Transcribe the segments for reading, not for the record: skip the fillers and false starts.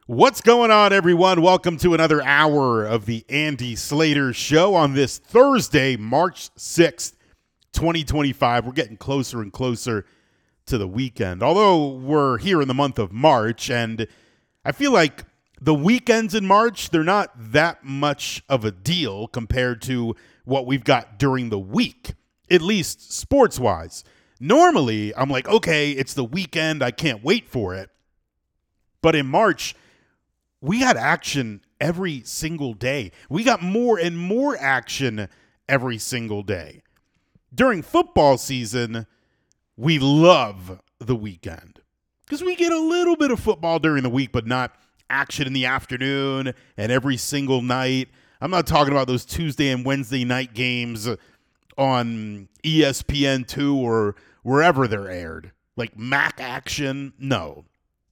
What's going on, everyone? Welcome to another hour of the Andy Slater Show on this Thursday, March 6th, 2025. We're getting closer and closer to the weekend, although we're here in the month of March, and I feel like the weekends in March, they're not that much of a deal compared to what we've got during the week, at least sports-wise. Normally, I'm like, okay, it's the weekend. I can't wait for it. But in March, we got action every single day. We got more and more action every single day. During football season, we love the weekend because we get a little bit of football during the week, but not action in the afternoon and every single night. I'm not talking about those Tuesday and Wednesday night games on ESPN2 or wherever they're aired, like MAC action. No.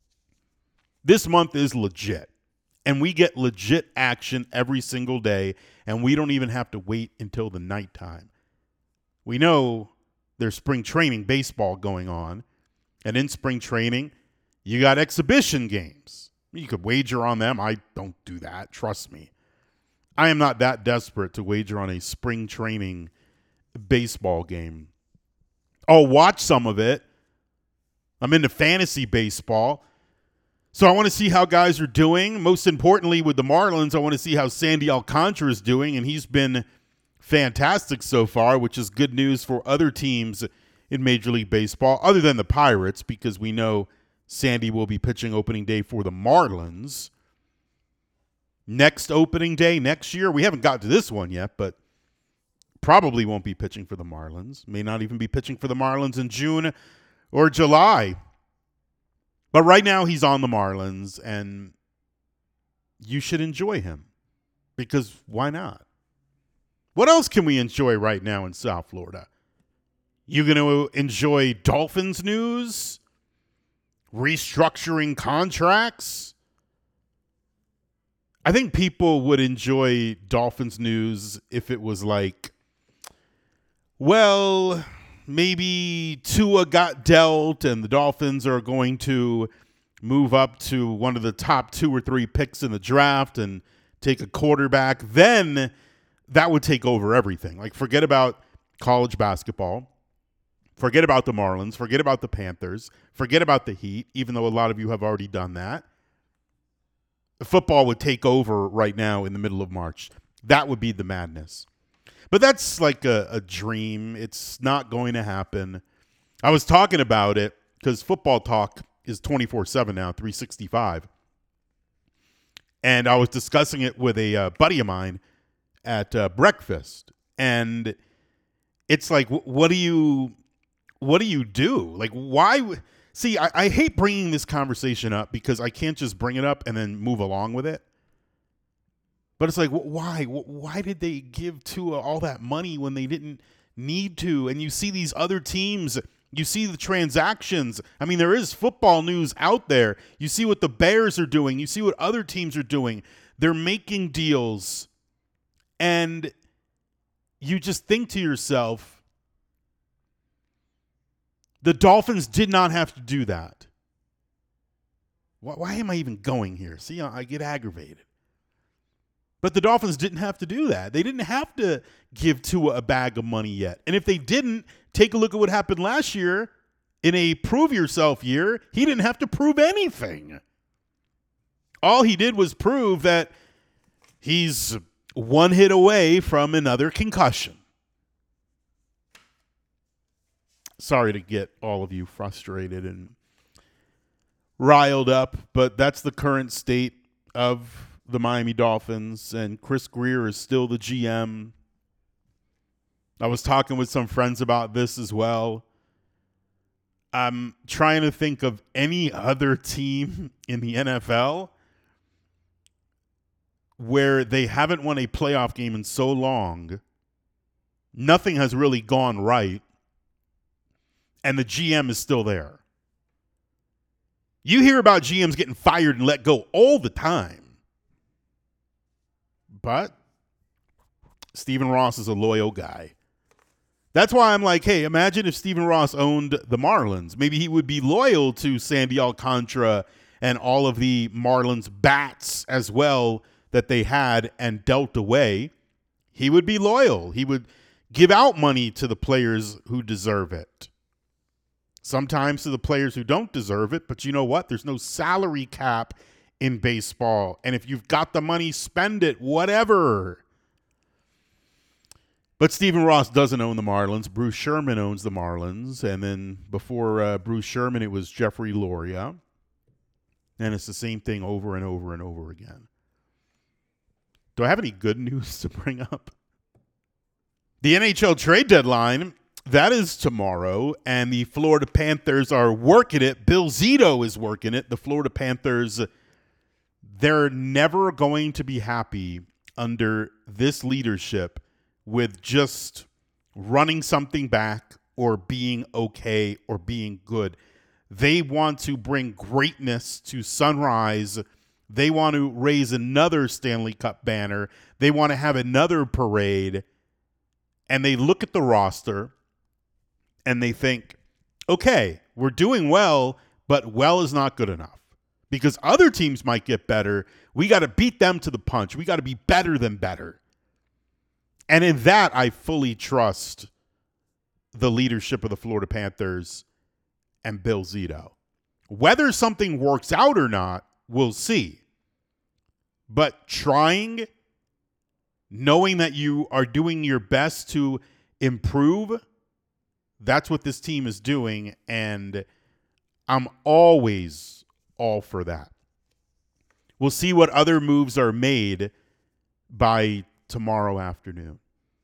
This month is legit. And we get legit action every single day, and we don't even have to wait until the nighttime. We know there's spring training baseball going on, and in spring training, you got exhibition games. You could wager on them. I don't do that. Trust me. I am not that desperate to wager on a spring training baseball game. I'll watch some of it. I'm into fantasy baseball. So I want to see how guys are doing. Most importantly, with the Marlins, I want to see how Sandy Alcantara is doing, and he's been fantastic so far, which is good news for other teams in Major League Baseball, other than the Pirates, because we know Sandy will be pitching opening day for the Marlins. Next opening day next year, we haven't got to this one yet, but probably won't be pitching for the Marlins. May not even be pitching for the Marlins in June or July. But right now he's on the Marlins, and you should enjoy him because why not? What else can we enjoy right now in South Florida? You going to enjoy Dolphins news? Restructuring contracts? I think people would enjoy Dolphins news if it was like, well, maybe Tua got dealt and the Dolphins are going to move up to one of the top 2 or 3 picks in the draft and take a quarterback. Then that would take over everything. Like, forget about college basketball. Forget about the Marlins. Forget about the Panthers. Forget about the Heat, even though a lot of you have already done that. Football would take over right now in the middle of March. That would be the madness. But that's like a dream. It's not going to happen. I was talking about it because Football Talk is 24/7 now, 365. And I was discussing it with a buddy of mine at breakfast. And it's like, what do you do? Like, why? See, I hate bringing this conversation up because I can't just bring it up and then move along with it. But it's like, why? Why did they give Tua all that money when they didn't need to? And you see these other teams, you see the transactions. I mean, there is football news out there. You see what the Bears are doing. You see what other teams are doing. They're making deals. And you just think to yourself, the Dolphins did not have to do that. Why am I even going here? See, I get aggravated. But the Dolphins didn't have to do that. They didn't have to give Tua a bag of money yet. And if they didn't, take a look at what happened last year in a prove yourself year. He didn't have to prove anything. All he did was prove that he's one hit away from another concussion. Sorry to get all of you frustrated and riled up, but that's the current state of the Miami Dolphins, and Chris Grier is still the GM. I was talking with some friends about this as well. I'm trying to think of any other team in the NFL where they haven't won a playoff game in so long. Nothing has really gone right, and the GM is still there. You hear about GMs getting fired and let go all the time. But Stephen Ross is a loyal guy. That's why I'm like, hey, imagine if Stephen Ross owned the Marlins. Maybe he would be loyal to Sandy Alcantara and all of the Marlins bats as well that they had and dealt away, he would be loyal. He would give out money to the players who deserve it. Sometimes to the players who don't deserve it, but you know what? There's no salary cap in baseball. And if you've got the money, spend it, whatever. But Stephen Ross doesn't own the Marlins. Bruce Sherman owns the Marlins. And then before Bruce Sherman, it was Jeffrey Loria. And it's the same thing over and over and over again. Do I have any good news to bring up? The NHL trade deadline, that is tomorrow, and the Florida Panthers are working it. Bill Zito is working it. The Florida Panthers, they're never going to be happy under this leadership with just running something back or being okay or being good. They want to bring greatness to Sunrise. They want to raise another Stanley Cup banner. They want to have another parade. And they look at the roster and they think, okay, we're doing well, but well is not good enough. Because other teams might get better. We got to beat them to the punch. We got to be better than better. And in that, I fully trust the leadership of the Florida Panthers and Bill Zito. Whether something works out or not, we'll see. But trying, knowing that you are doing your best to improve, that's what this team is doing, and I'm always all for that. We'll see what other moves are made by tomorrow afternoon.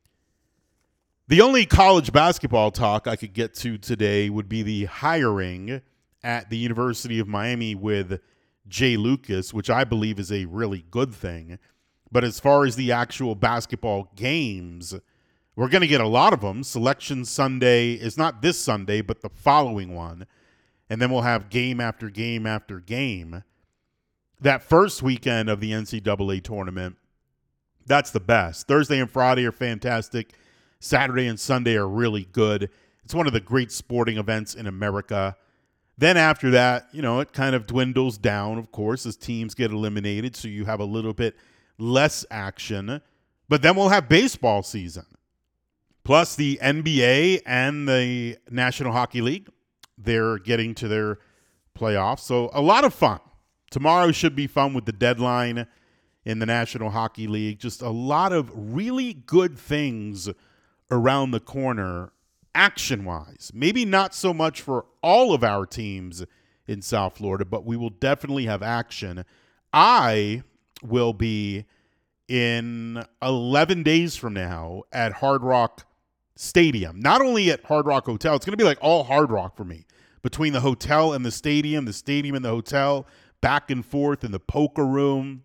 The only college basketball talk I could get to today would be the hiring at the University of Miami with Jay Lucas, which I believe is a really good thing. But as far as the actual basketball games, we're going to get a lot of them. Selection Sunday is not this Sunday, but the following one. And then we'll have game after game after game. That first weekend of the NCAA tournament, that's the best. Thursday and Friday are fantastic. Saturday and Sunday are really good. It's one of the great sporting events in America. Then after that, it kind of dwindles down, of course, as teams get eliminated. So you have a little bit less action. But then we'll have baseball season. Plus the NBA and the National Hockey League. They're getting to their playoffs. So a lot of fun. Tomorrow should be fun with the deadline in the National Hockey League. Just a lot of really good things around the corner action-wise. Maybe not so much for all of our teams in South Florida, but we will definitely have action. I will be in 11 days from now at Hard Rock Stadium. Not only at Hard Rock Hotel, it's going to be like all Hard Rock for me. Between the hotel and the stadium and the hotel, back and forth in the poker room.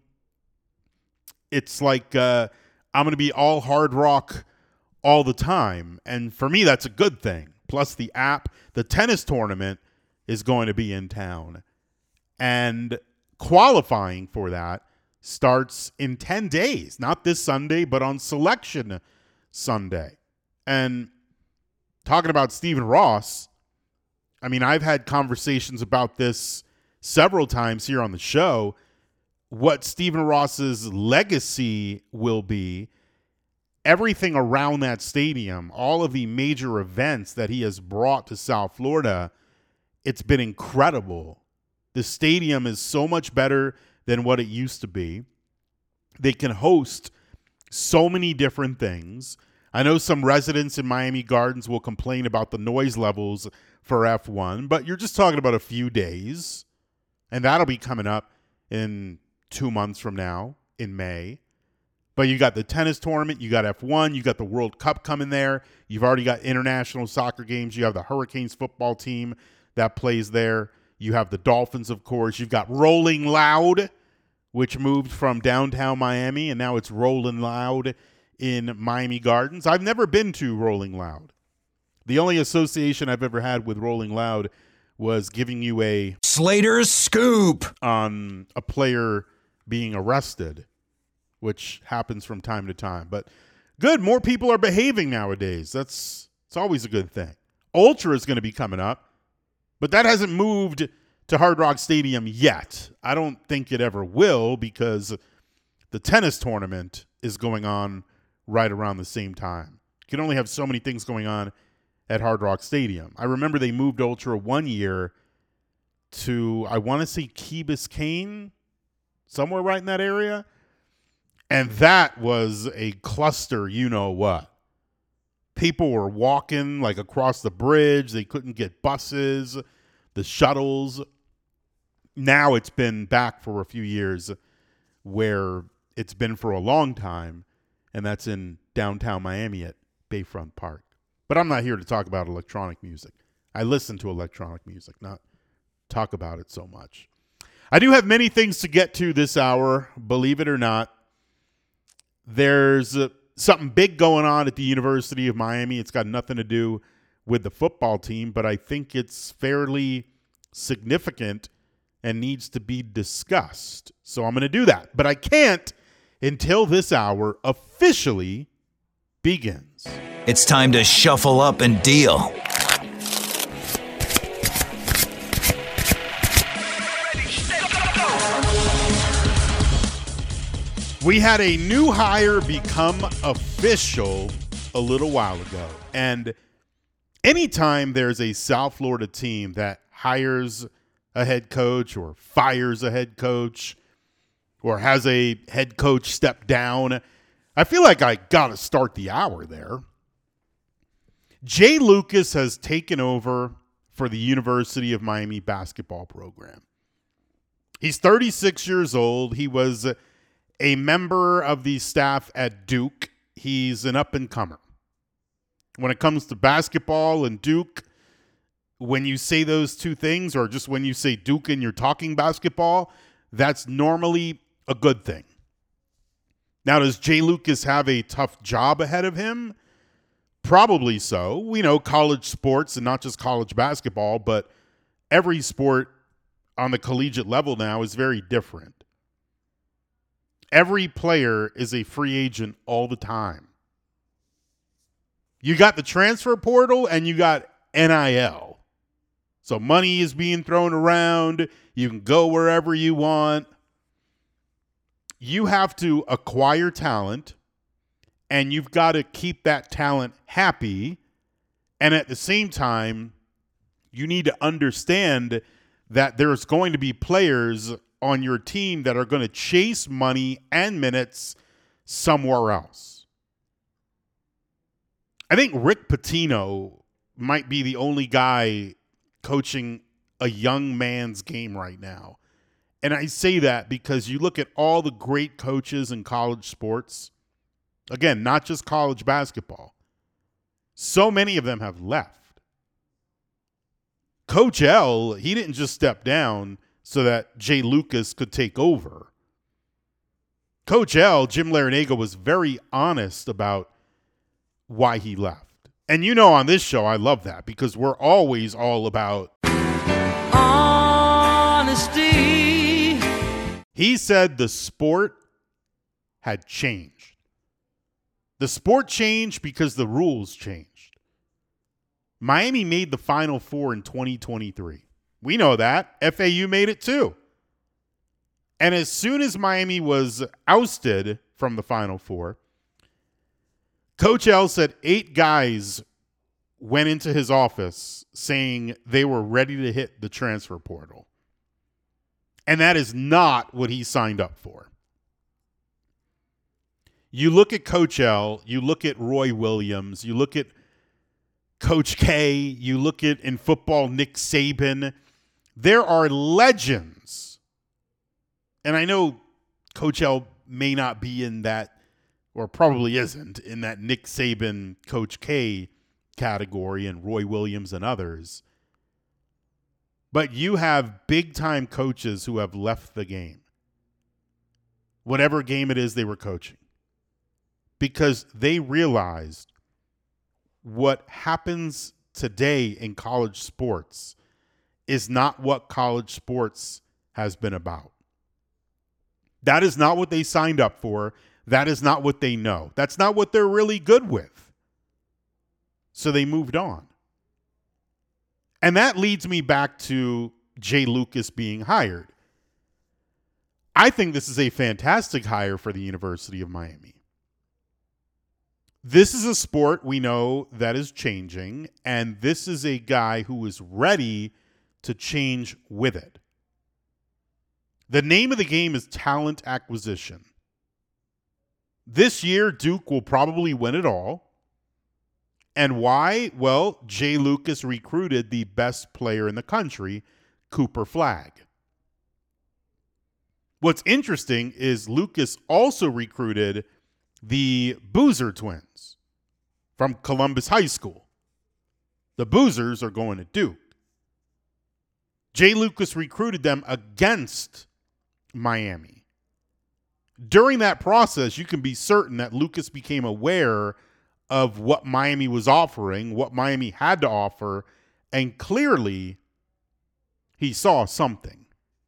It's like I'm going to be all Hard Rock all the time. And for me, that's a good thing. Plus the app, the tennis tournament is going to be in town. And qualifying for that starts in 10 days. Not this Sunday, but on Selection Sunday. And talking about Stephen Ross, I mean, I've had conversations about this several times here on the show. What Stephen Ross's legacy will be, everything around that stadium, all of the major events that he has brought to South Florida, it's been incredible. The stadium is so much better than what it used to be. They can host so many different things. I know some residents in Miami Gardens will complain about the noise levels for F1, but you're just talking about a few days, and that'll be coming up in 2 months from now in May. But you got the tennis tournament, you got F1, you got the World Cup coming there. You've already got international soccer games. You have the Hurricanes football team that plays there. You have the Dolphins, of course. You've got Rolling Loud, which moved from downtown Miami, and now it's Rolling Loud in Miami Gardens. I've never been to Rolling Loud. The only association I've ever had with Rolling Loud was giving you a Slater's Scoop on a player being arrested, which happens from time to time. But good, more people are behaving nowadays. It's always a good thing. Ultra is going to be coming up, but that hasn't moved to Hard Rock Stadium yet. I don't think it ever will because the tennis tournament is going on right around the same time. You can only have so many things going on at Hard Rock Stadium. I remember they moved Ultra one year to, I want to say Key Biscayne, somewhere right in that area. And that was a cluster, you know what. People were walking like across the bridge. They couldn't get buses, the shuttles. Now it's been back for a few years where it's been for a long time, and that's in downtown Miami at Bayfront Park. But I'm not here to talk about electronic music. I listen to electronic music, not talk about it so much. I do have many things to get to this hour, believe it or not. There's something big going on at the University of Miami. It's got nothing to do with the football team, but I think it's fairly significant and needs to be discussed. So I'm going to do that. But I can't until this hour officially begins. It's time to shuffle up and deal. We had a new hire become official a little while ago. And anytime there's a South Florida team that hires a head coach or fires a head coach or has a head coach step down, I feel like I got to start the hour there. Jay Lucas has taken over for the University of Miami basketball program. He's 36 years old. He was a member of the staff at Duke. He's an up-and-comer. When it comes to basketball and Duke, when you say those two things, or just when you say Duke and you're talking basketball, that's normally a good thing. Now, does Jay Lucas have a tough job ahead of him? Probably so. We know college sports, and not just college basketball, but every sport on the collegiate level now is very different. Every player is a free agent all the time. You got the transfer portal and you got NIL. So money is being thrown around. You can go wherever you want. You have to acquire talent, and you've got to keep that talent happy. And at the same time, you need to understand that there's going to be players on your team that are going to chase money and minutes somewhere else. I think Rick Pitino might be the only guy coaching a young man's game right now. And I say that because you look at all the great coaches in college sports, again, not just college basketball, so many of them have left. Coach L, he didn't just step down so that Jay Lucas could take over. Coach L, Jim Larinaga, was very honest about why he left. And you know on this show, I love that because we're always all about honesty. He said the sport had changed. The sport changed because the rules changed. Miami made the Final Four in 2023. We know that. FAU made it too. And as soon as Miami was ousted from the Final Four, Coach L said 8 guys went into his office saying they were ready to hit the transfer portal. And that is not what he signed up for. You look at Coach L, you look at Roy Williams, you look at Coach K, you look at, in football, Nick Saban. There are legends. And I know Coach L may not be in that, or probably isn't, in that Nick Saban, Coach K category, and Roy Williams and others. But you have big-time coaches who have left the game, whatever game it is they were coaching, because they realized what happens today in college sports is not what college sports has been about. That is not what they signed up for. That is not what they know. That's not what they're really good with. So they moved on. And that leads me back to Jay Lucas being hired. I think this is a fantastic hire for the University of Miami. This is a sport we know that is changing, and this is a guy who is ready to change with it. The name of the game is talent acquisition. This year, Duke will probably win it all. And why? Well, Jay Lucas recruited the best player in the country, Cooper Flagg. What's interesting is Lucas also recruited the Boozer twins from Columbus High School. The Boozers are going to Duke. Jay Lucas recruited them against Miami. During that process, you can be certain that Lucas became aware of what Miami was offering, what Miami had to offer, and clearly he saw something.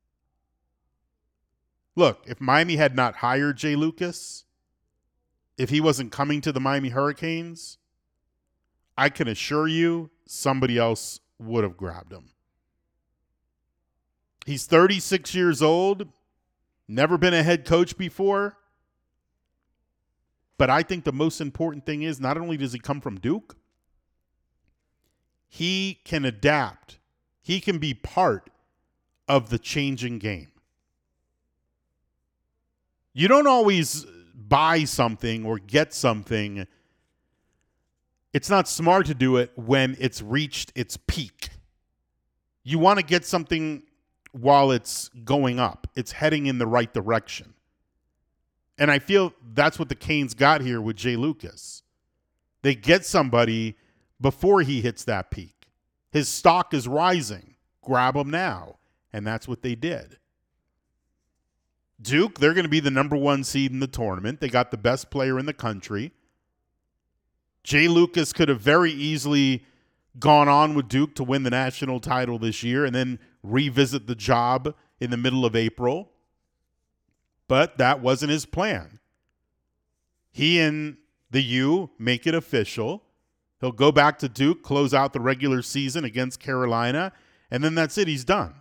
Look, if Miami had not hired Jay Lucas, if he wasn't coming to the Miami Hurricanes, I can assure you somebody else would have grabbed him. He's 36 years old, never been a head coach before. But I think the most important thing is not only does he come from Duke, he can adapt. He can be part of the changing game. You don't always buy something or get something. It's not smart to do it when it's reached its peak. You want to get something while it's going up. It's heading in the right direction. And I feel that's what the Canes got here with Jay Lucas. They get somebody before he hits that peak. His stock is rising. Grab him now. And that's what they did. Duke, they're going to be the number one seed in the tournament. They got the best player in the country. Jay Lucas could have very easily gone on with Duke to win the national title this year and then revisit the job in the middle of April. But that wasn't his plan. He and the U make it official. He'll go back to Duke, close out the regular season against Carolina, and then that's it. He's done.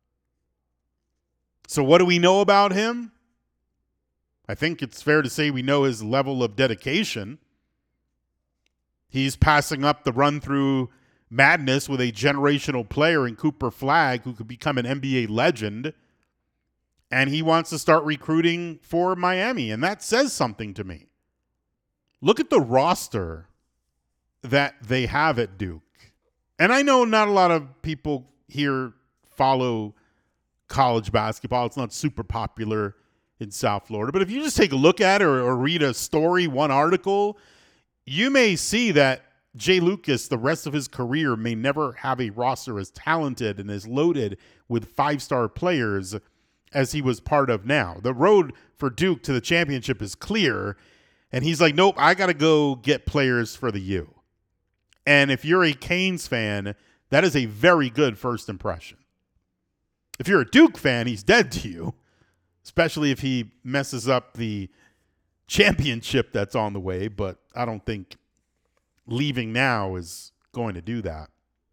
So what do we know about him? I think it's fair to say we know his level of dedication. He's passing up the run-through madness with a generational player in Cooper Flagg who could become an NBA legend. And he wants to start recruiting for Miami, and that says something to me. Look at the roster that they have at Duke. And I know not a lot of people here follow college basketball. It's not super popular in South Florida. But if you just take a look at it or read a story, one article, you may see that Jay Lucas, the rest of his career, may never have a roster as talented and as loaded with five-star players as he was part of now. The road for Duke to the championship is clear, and he's like, nope, I got to go get players for the U. And if you're a Canes fan, that is a very good first impression. If you're a Duke fan, he's dead to you, especially if he messes up the championship that's on the way, but I don't think leaving now is going to do that.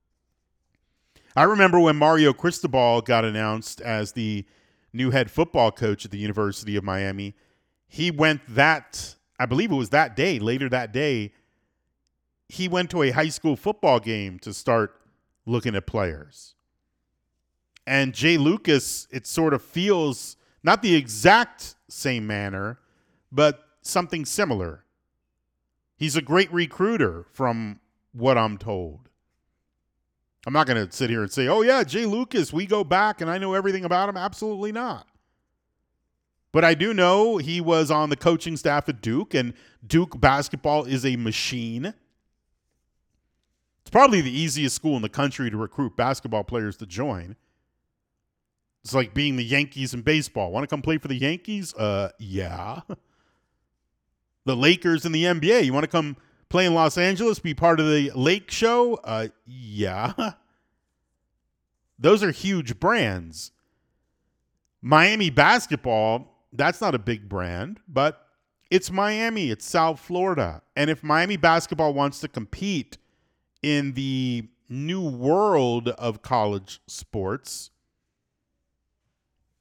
I remember when Mario Cristobal got announced as the new head football coach at the University of Miami. He went I believe it was that day, later that day, he went to a high school football game to start looking at players. And Jay Lucas, it sort of feels not the exact same manner, but something similar. He's a great recruiter from what I'm told. I'm not going to sit here and say, oh, yeah, Jay Lucas, we go back and I know everything about him. Absolutely not. But I do know he was on the coaching staff at Duke, and Duke basketball is a machine. It's probably the easiest school in the country to recruit basketball players to join. It's like being the Yankees in baseball. Want to come play for the Yankees? Yeah. The Lakers in the NBA. You want to come play in Los Angeles, be part of the Lake Show? Yeah. Those are huge brands. Miami basketball, that's not a big brand, but it's Miami. It's South Florida. And if Miami basketball wants to compete in the new world of college sports,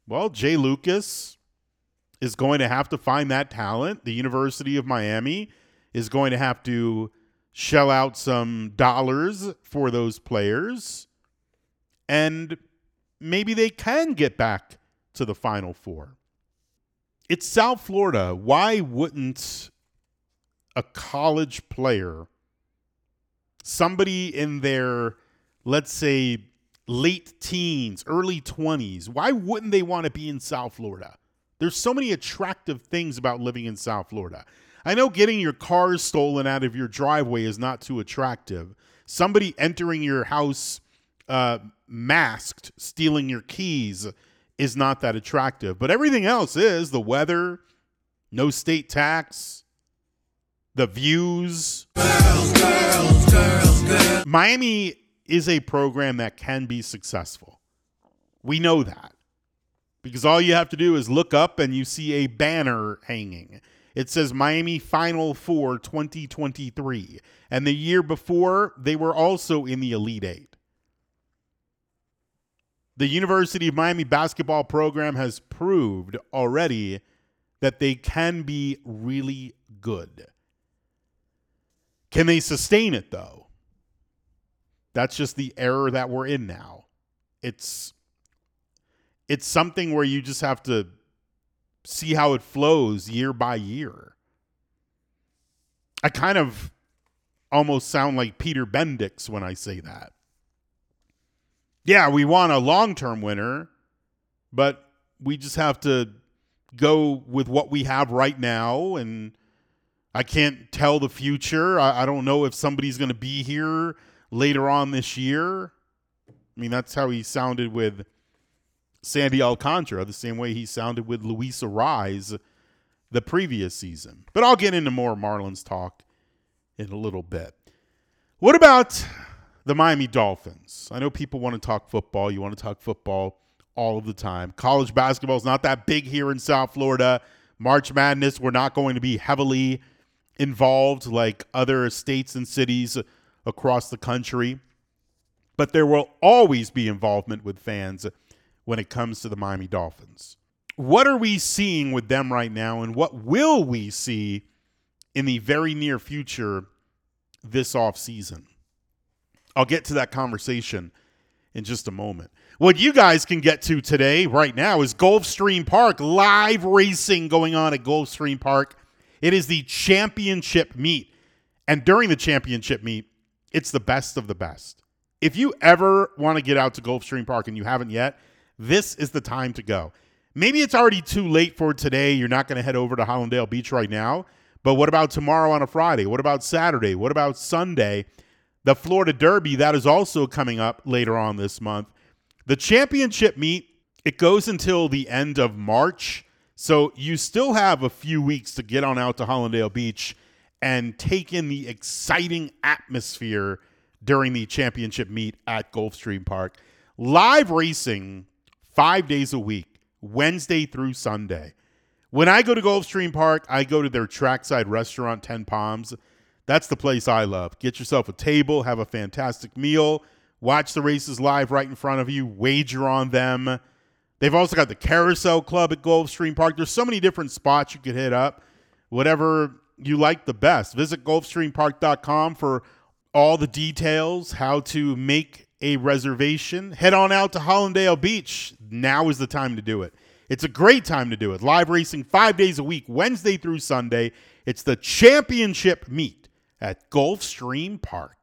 Well, Jay Lucas is going to have to find that talent. The University of Miami is going to have to shell out some dollars for those players. And maybe they can get back to the Final Four. It's South Florida. Why wouldn't a college player, somebody in their, let's say, late teens, early 20s, why wouldn't they want to be in South Florida? There's so many attractive things about living in South Florida. I know getting your car stolen out of your driveway is not too attractive. Somebody entering your house masked, stealing your keys is not that attractive. But everything else is: the weather, no state tax, the views. Girls. Miami is a program that can be successful. We know that because all you have to do is look up and you see a banner hanging. It says Miami Final Four 2023. And the year before, they were also in the Elite Eight. The University of Miami basketball program has proved already that they can be really good. Can they sustain it, though? That's just the era that we're in now. It's something where you just have to see how it flows year by year. I kind of almost sound like Peter Bendix when I say that. Yeah, we want a long-term winner, but we just have to go with what we have right now, and I can't tell the future. I don't know if somebody's going to be here later on this year. I mean, that's how he sounded with Sandy Alcantara, the same way he sounded with Luis Ariz the previous season. But I'll get into more Marlins talk in a little bit. What about the Miami Dolphins? I know people want to talk football. You want to talk football all of the time. College basketball is not that big here in South Florida. March Madness, we're not going to be heavily involved like other states and cities across the country. But there will always be involvement with fans when it comes to the Miami Dolphins. What are we seeing with them right now, and what will we see in the very near future this offseason? I'll get to that conversation in just a moment. What you guys can get to today, right now, is Gulfstream Park. Live racing going on at Gulfstream Park. It is the championship meet. And during the championship meet, it's the best of the best. If you ever want to get out to Gulfstream Park and you haven't yet, this is the time to go. Maybe it's already too late for today. You're not going to head over to Hollandale Beach right now. But what about tomorrow on a Friday? What about Saturday? What about Sunday? The Florida Derby, that is also coming up later on this month. The championship meet, it goes until the end of March. So you still have a few weeks to get on out to Hollandale Beach and take in the exciting atmosphere during the championship meet at Gulfstream Park. Live racing 5 days a week, Wednesday through Sunday. When I go to Gulfstream Park, I go to their trackside restaurant, 10 Palms. That's the place I love. Get yourself a table, have a fantastic meal, watch the races live right in front of you, wager on them. They've also got the Carousel Club at Gulfstream Park. There's so many different spots you could hit up, whatever you like the best. Visit GulfstreamPark.com for all the details, how to make a reservation. Head on out to Hollandale Beach. Now is the time to do it. It's a great time to do it. Live racing 5 days a week, Wednesday through Sunday. It's the championship meet at Gulfstream Park.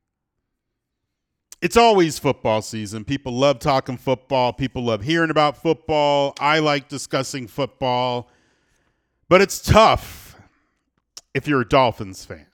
It's always football season. People love talking football. People love hearing about football. I like discussing football. But it's tough if you're a Dolphins fan.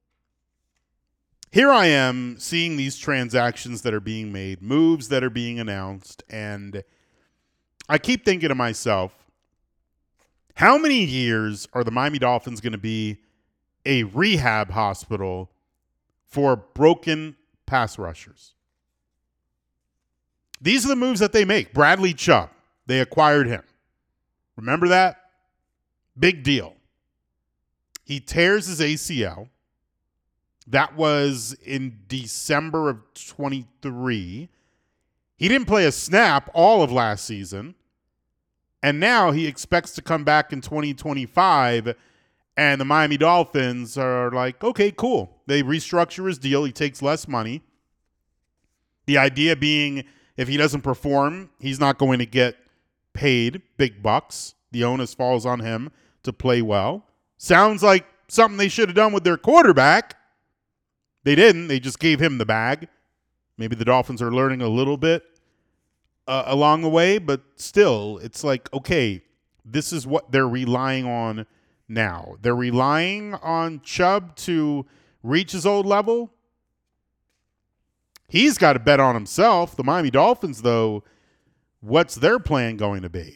Here I am seeing these transactions that are being made, moves that are being announced, and I keep thinking to myself, how many years are the Miami Dolphins going to be a rehab hospital for broken pass rushers? These are the moves that they make. Bradley Chubb, they acquired him. Remember that? Big deal. He tears his ACL. That was in December of 23. He didn't play a snap all of last season. And now he expects to come back in 2025, and the Miami Dolphins are like, okay, cool. They restructure his deal. He takes less money. The idea being if he doesn't perform, he's not going to get paid big bucks. The onus falls on him to play well. Sounds like something they should have done with their quarterback. They didn't. They just gave him the bag. Maybe the Dolphins are learning a little bit along the way, but still, it's like, okay, this is what they're relying on now. They're relying on Chubb to reach his old level. He's got to bet on himself. The Miami Dolphins, though, what's their plan going to be?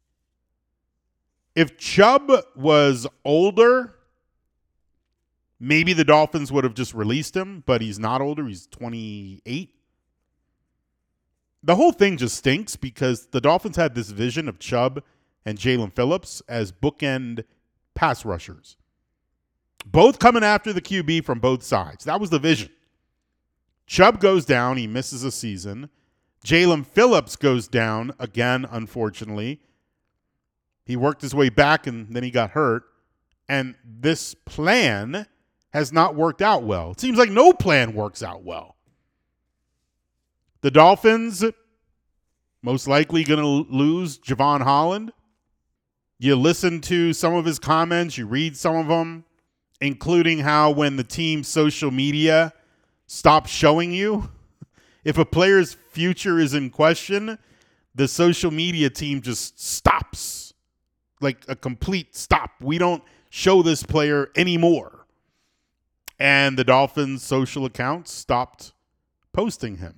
If Chubb was older, maybe the Dolphins would have just released him, but he's not older. He's 28. The whole thing just stinks because the Dolphins had this vision of Chubb and Jalen Phillips as bookend pass rushers, both coming after the QB from both sides. That was the vision. Chubb goes down. He misses a season. Jalen Phillips goes down again, unfortunately. He worked his way back, and then he got hurt. And this plan has not worked out well. It seems like no plan works out well. The Dolphins most likely going to lose Jevon Holland. You listen to some of his comments. You read some of them, including how when the team's social media stops showing you, if a player's future is in question, the social media team just stops. Like a complete stop. We don't show this player anymore. And the Dolphins' social accounts stopped posting him.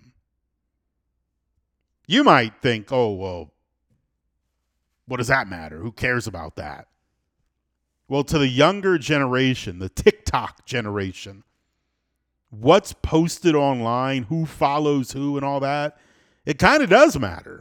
You might think, oh, well, what does that matter? Who cares about that? Well, to the younger generation, the TikTok generation, what's posted online, who follows who and all that, it kind of does matter.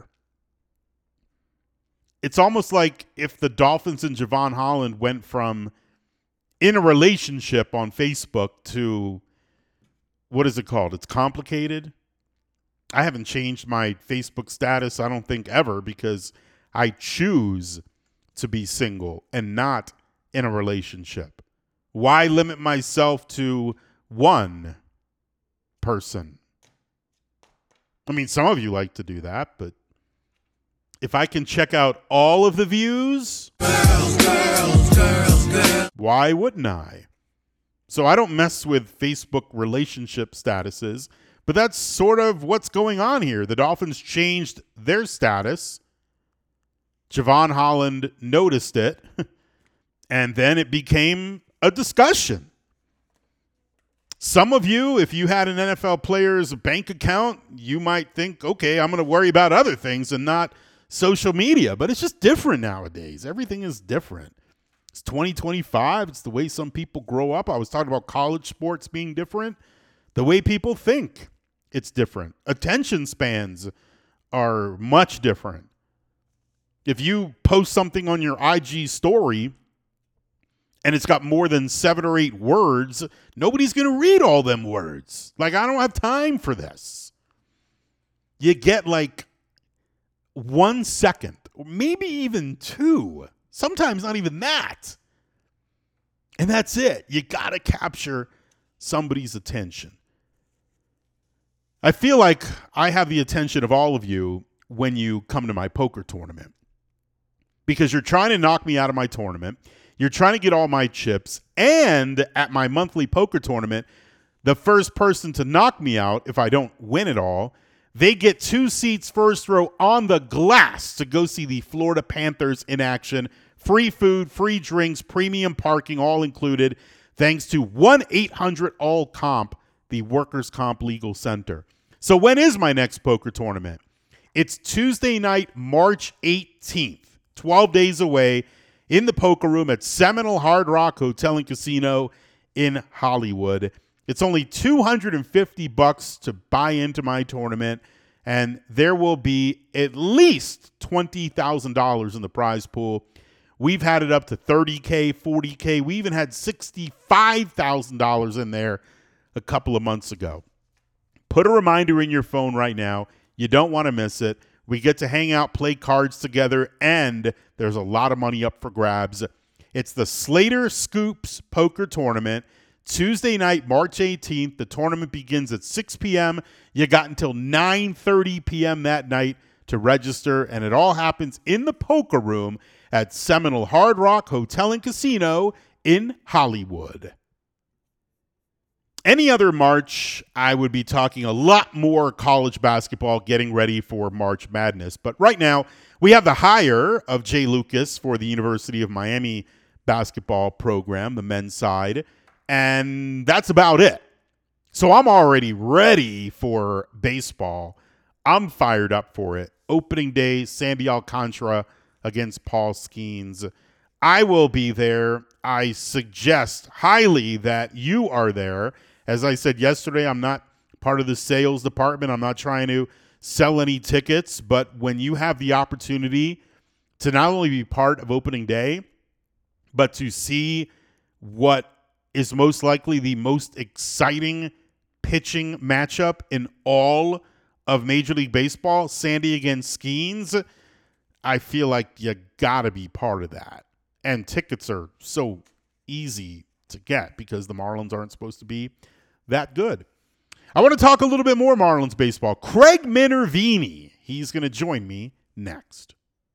It's almost like if the Dolphins and Jevon Holland went from in a relationship on Facebook to, what is it called? It's complicated. I haven't changed my Facebook status, I don't think, ever, because I choose to be single and not in a relationship. Why limit myself to one person? I mean, some of you like to do that, but if I can check out all of the views, girls, why wouldn't I? So I don't mess with Facebook relationship statuses, but that's sort of what's going on here. The Dolphins changed their status. Jevon Holland noticed it, and then it became a discussion. Some of you, if you had an NFL player's bank account, you might think, okay, I'm going to worry about other things and not social media. But it's just different nowadays. Everything is different. It's 2025. It's the way some people grow up. I was talking about college sports being different. The way people think, it's different. Attention spans are much different. If you post something on your IG story and it's got more than 7 or 8 words, nobody's going to read all them words. Like, I don't have time for this. You get like 1 second, or maybe even 2. Sometimes not even that. And that's it. You got to capture somebody's attention. I feel like I have the attention of all of you when you come to my poker tournament, because you're trying to knock me out of my tournament. You're trying to get all my chips. And at my monthly poker tournament, the first person to knock me out, if I don't win it all, they get 2 seats first row on the glass to go see the Florida Panthers in action. Free food, free drinks, premium parking, all included, thanks to 1-800-ALL-COMP, the Workers' Comp Legal Center. So when is my next poker tournament? It's Tuesday night, March 18th, 12 days away, in the poker room at Seminole Hard Rock Hotel and Casino in Hollywood. It's only $250 to buy into my tournament, and there will be at least $20,000 in the prize pool. We've had it up to $30K, $40K. We even had $65,000 in there a couple of months ago. Put a reminder in your phone right now. You don't want to miss it. We get to hang out, play cards together, and there's a lot of money up for grabs. It's the Slater Scoops Poker Tournament, Tuesday night, March 18th. The tournament begins at 6 p.m. You got until 9:30 p.m. that night to register, and it all happens in the poker room at Seminole Hard Rock Hotel and Casino in Hollywood. Any other March, I would be talking a lot more college basketball, getting ready for March Madness. But right now, we have the hire of Jay Lucas for the University of Miami basketball program, the men's side, and that's about it. So I'm already ready for baseball. I'm fired up for it. Opening day, Sandy Alcantara against Paul Skeens. I will be there. I suggest highly that you are there. As I said yesterday, I'm not part of the sales department. I'm not trying to sell any tickets, but when you have the opportunity to not only be part of opening day, but to see what is most likely the most exciting pitching matchup in all of Major League Baseball, Sandy against Skeens, I feel like you got to be part of that. And tickets are so easy to get because the Marlins aren't supposed to be that good. I want to talk a little bit more Marlins baseball. Craig Minervini, he's going to join me next.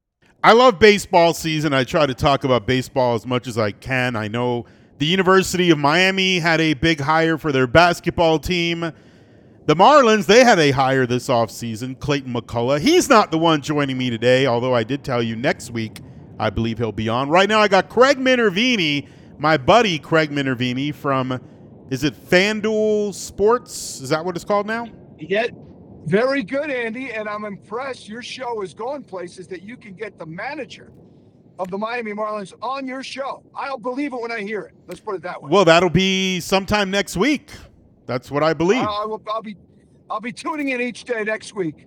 I love baseball season. I try to talk about baseball as much as I can. I know the University of Miami had a big hire for their basketball team. The Marlins, they had a hire this offseason, Clayton McCullough. He's not the one joining me today, although I did tell you next week I believe he'll be on. Right now I got Craig Minervini, my buddy Craig Minervini from, is it FanDuel Sports? Is that what it's called now? Yeah, very good, Andy, and I'm impressed. Your show is going places that you can get the manager of the Miami Marlins on your show. I'll believe it when I hear it. Let's put it that way. Well, that'll be sometime next week. That's what I believe. I'll be tuning in each day next week.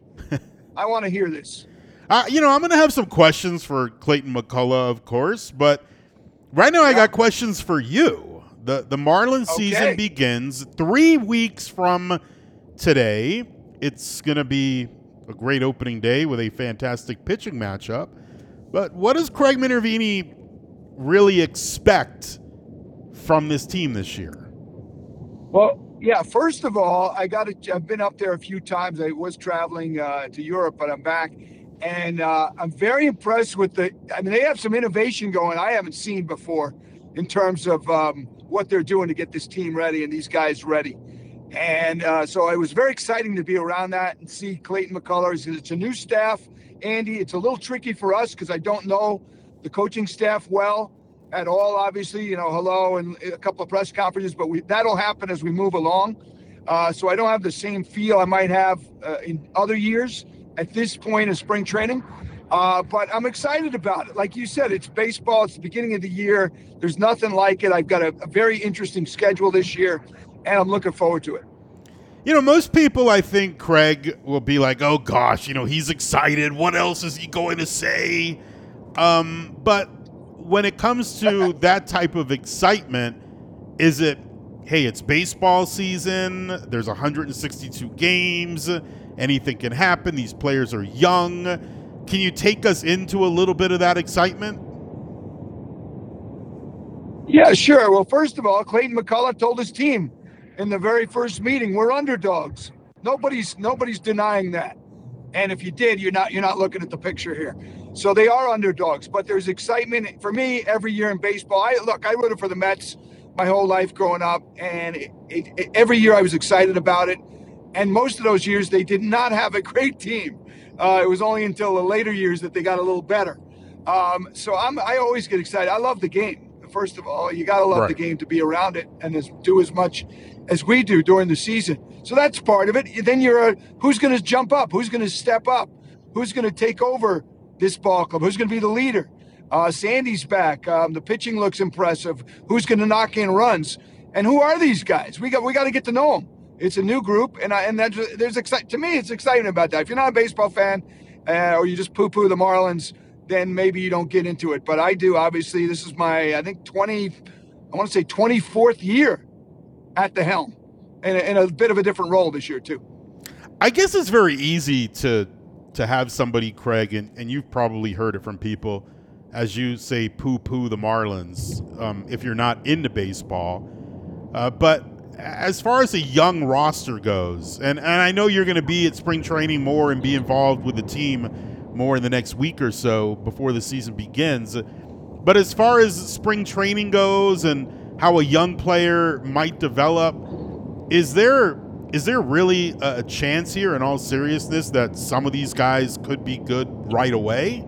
I want to hear this. I'm going to have some questions for Clayton McCullough, of course, but right now I got questions for you. The Marlins season begins 3 weeks from today. It's going to be a great opening day with a fantastic pitching matchup. But what does Craig Minervini really expect from this team this year? Well, yeah, first of all, I've been up there a few times. I was traveling to Europe, but I'm back. And I'm very impressed with they have some innovation going I haven't seen before in terms of what they're doing to get this team ready and these guys ready. And so it was very exciting to be around that and see Clayton McCullough. It's a new staff, Andy. It's a little tricky for us because I don't know the coaching staff well at all, obviously, hello and a couple of press conferences, but that'll happen as we move along. So I don't have the same feel I might have in other years at this point in spring training. But I'm excited about it. Like you said, it's baseball. It's the beginning of the year. There's nothing like it. I've got a very interesting schedule this year, and I'm looking forward to it. Most people, I think, Craig, will be like, oh, gosh, he's excited. What else is he going to say? But when it comes to that type of excitement, is it, hey, it's baseball season. There's 162 games. Anything can happen. These players are young. Can you take us into a little bit of that excitement? Yeah, sure. Well, first of all, Clayton McCullough told his team in the very first meeting, we're underdogs. Nobody's denying that. And if you did, you're not looking at the picture here. So they are underdogs, but there's excitement for me every year in baseball. I rooted for the Mets my whole life growing up, and every year I was excited about it. And most of those years, they did not have a great team. It was only until the later years that they got a little better. So I always get excited. I love the game. First of all, you got to love the game to be around it and do as much as we do during the season. So that's part of it. Then who's going to jump up? Who's going to step up? Who's going to take over this ball club? Who's going to be the leader? Sandy's back. The pitching looks impressive. Who's going to knock in runs? And who are these guys? We got to get to know them. It's a new group, and to me, it's exciting about that. If you're not a baseball fan, or you just poo-poo the Marlins, then maybe you don't get into it. But I do. Obviously, this is my 24th year at the helm, in a bit of a different role this year too. I guess it's very easy to to have somebody, Craig, and you've probably heard it from people, as you say, poo-poo the Marlins, if you're not into baseball. But as far as a young roster goes, and I know you're going to be at spring training more and be involved with the team more in the next week or so before the season begins. But as far as spring training goes and how a young player might develop, is there really a chance here, in all seriousness, that some of these guys could be good right away?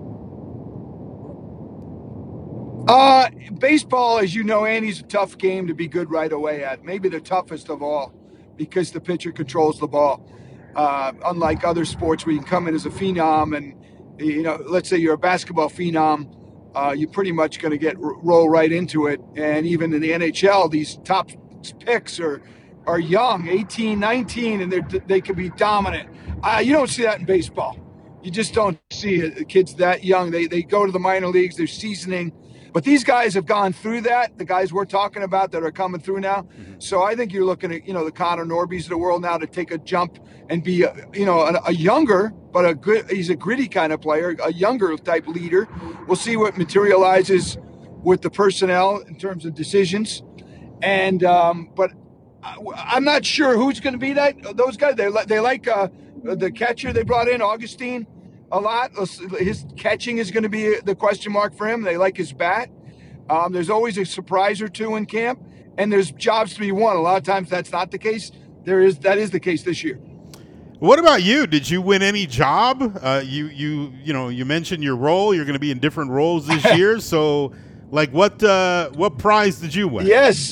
Baseball, as you know, Andy's a tough game to be good right away at. Maybe the toughest of all, because the pitcher controls the ball. Unlike other sports where you can come in as a phenom, and let's say you're a basketball phenom, you're pretty much going to roll right into it. And even in the NHL, these top picks are young, 18, 19, and they can be dominant. You don't see that in baseball. You just don't see it. Kids that young. They go to the minor leagues. They're seasoning. But these guys have gone through that, the guys we're talking about that are coming through now. Mm-hmm. So I think you're looking at, the Connor Norbys of the world now to take a jump and be, a younger, but he's a gritty kind of player, a younger type leader. We'll see what materializes with the personnel in terms of decisions. And, but I'm not sure who's going to be those guys. They like the catcher they brought in, Augustine, a lot. His catching is going to be the question mark for him. They like his bat. There's always a surprise or two in camp, and there's jobs to be won. A lot of times that's not the case. That is the case this year. What about you? Did you win any job? You mentioned your role. You're going to be in different roles this year. So, like, what prize did you win? Yes.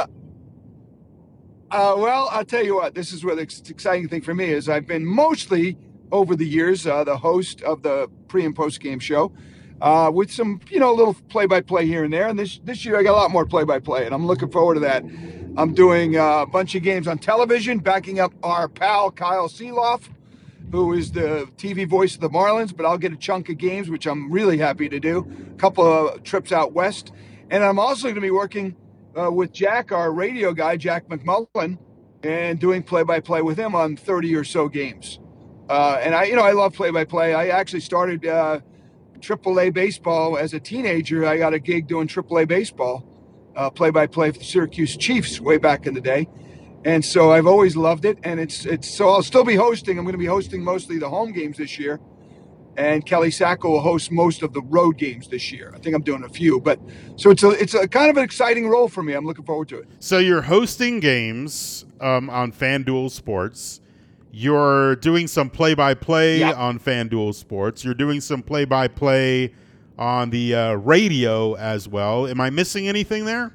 Well, I'll tell you what. This is where the exciting thing for me is. I've been mostly over the years the host of the pre and post game show, with some little play by play here and there. And this year I got a lot more play by play, and I'm looking forward to that. I'm doing a bunch of games on television, backing up our pal Kyle Seeloff, who is the TV voice of the Marlins. But I'll get a chunk of games, which I'm really happy to do. A couple of trips out west, and I'm also going to be working with Jack, our radio guy, Jack McMullen, and doing play-by-play with him on 30 or so games. And I love play-by-play. I actually started AAA baseball as a teenager. I got a gig doing AAA baseball, play-by-play for the Syracuse Chiefs way back in the day. And so I've always loved it. And so I'll still be hosting. I'm going to be hosting mostly the home games this year. And Kelly Sacco will host most of the road games this year. I think I'm doing a few, but so it's a kind of an exciting role for me. I'm looking forward to it. So you're hosting games on FanDuel Sports. You're doing some play-by-play on FanDuel Sports. You're doing some play-by-play on the radio as well. Am I missing anything there?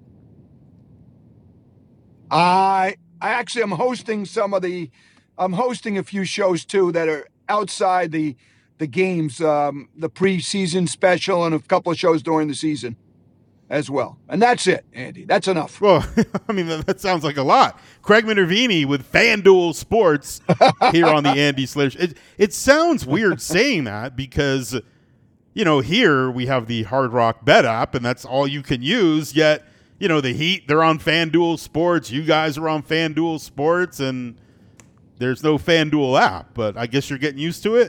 I actually am hosting I'm hosting a few shows too that are outside the games, the preseason special, and a couple of shows during the season as well. And that's it, Andy. That's enough. Well, I mean, that sounds like a lot. Craig Minervini with FanDuel Sports here on the Andy Slater. It sounds weird saying that because, here we have the Hard Rock Bet app, and that's all you can use, yet, the Heat, they're on FanDuel Sports. You guys are on FanDuel Sports, and there's no FanDuel app, but I guess you're getting used to it.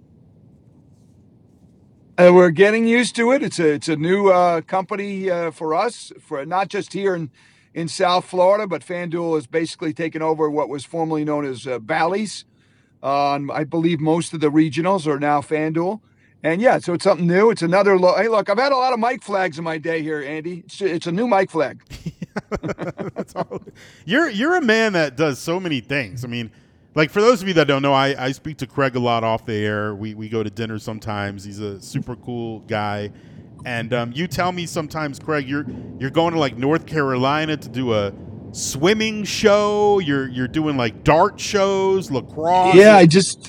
We're getting used to it. It's a new company for us, for not just here in South Florida, but FanDuel has basically taken over what was formerly known as Bally's. I believe most of the regionals are now FanDuel. And so it's something new. It's another hey, look, I've had a lot of mic flags in my day here, Andy. It's a new mic flag. That's all. You're a man that does so many things. I mean, like, for those of you that don't know, I speak to Craig a lot off the air. We go to dinner sometimes. He's a super cool guy. And you tell me sometimes, Craig, you're going to, like, North Carolina to do a swimming show. You're doing, like, dart shows, lacrosse. Yeah, I just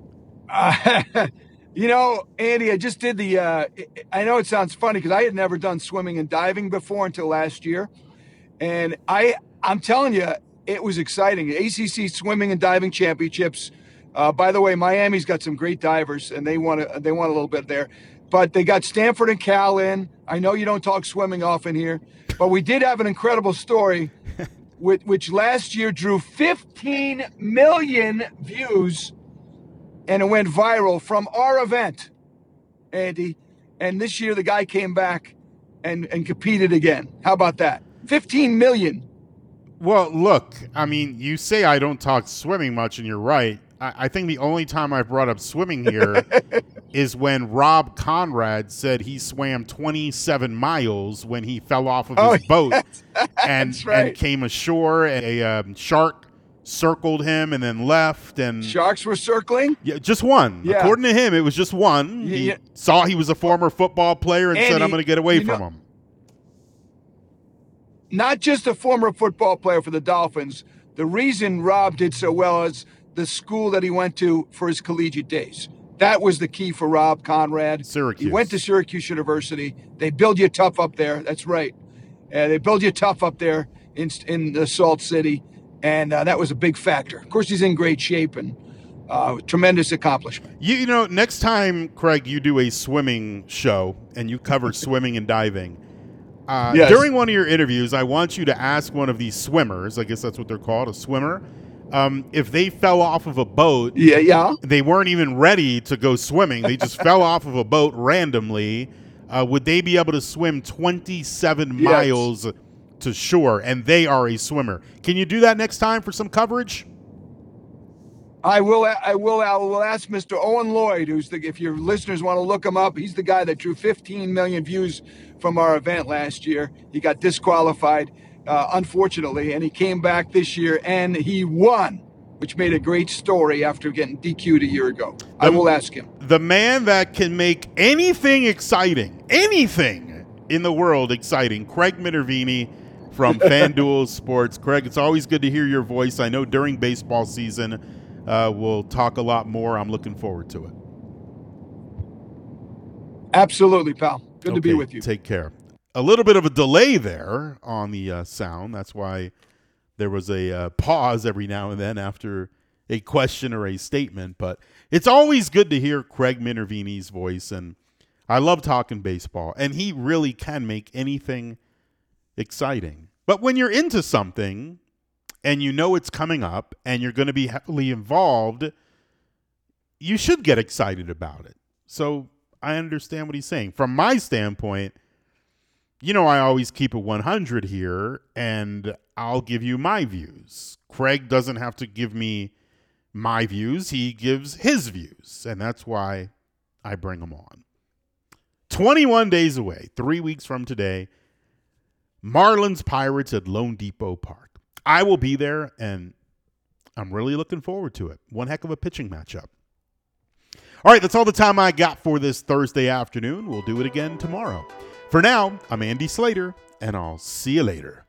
Andy, I just did I know it sounds funny because I had never done swimming and diving before until last year. And I'm telling you, it was exciting. ACC Swimming and Diving Championships. By the way, Miami's got some great divers, and they want a little bit there. But they got Stanford and Cal in. I know you don't talk swimming often here, but we did have an incredible story, which last year drew 15 million views and it went viral from our event, Andy. And this year the guy came back and competed again. How about that? 15 million. Well, look, I mean, you say I don't talk swimming much, and you're right. I think the only time I brought up swimming here is when Rob Conrad said he swam 27 miles when he fell off of his boat and came ashore. A shark circled him and then left. And sharks were circling? Yeah, just one. Yeah. According to him, it was just one. He saw he was a former football player and said, I'm going to get away from him. Not just a former football player for the Dolphins. The reason Rob did so well is the school that he went to for his collegiate days. That was the key for Rob Conrad. Syracuse. He went to Syracuse University. They build you tough up there. That's right. They build you tough up there in the Salt City, and that was a big factor. Of course, he's in great shape and tremendous accomplishment. You know, next time, Craig, you do a swimming show and you cover swimming and diving, yes. During one of your interviews, I want you to ask one of these swimmers, I guess that's what they're called, a swimmer, if they fell off of a boat. Yeah. They weren't even ready to go swimming. They just fell off of a boat randomly. Would they be able to swim 27 miles to shore? And they are a swimmer. Can you do that next time for some coverage? I will ask Mr. Owen Lloyd, if your listeners want to look him up, he's the guy that drew 15 million views from our event last year. He got disqualified, unfortunately, and he came back this year and he won, which made a great story after getting DQ'd a year ago. I will ask him. The man that can make anything exciting, anything in the world exciting, Craig Minervini from FanDuel Sports. Craig, it's always good to hear your voice. I know during baseball season, we'll talk a lot more. I'm looking forward to it. Absolutely, pal. Good to be with you. Take care. A little bit of a delay there on the sound. That's why there was a pause every now and then after a question or a statement. But it's always good to hear Craig Minervini's voice, and I love talking baseball. And he really can make anything exciting. But when you're into something and you know it's coming up and you're going to be heavily involved, you should get excited about it. So I understand what he's saying. From my standpoint, you know, I always keep it 100 here, and I'll give you my views. Craig doesn't have to give me my views. He gives his views, and that's why I bring them on. 21 days away, 3 weeks from today, Marlins Pirates at Lone Depot Park. I will be there, and I'm really looking forward to it. One heck of a pitching matchup. All right, that's all the time I got for this Thursday afternoon. We'll do it again tomorrow. For now, I'm Andy Slater, and I'll see you later.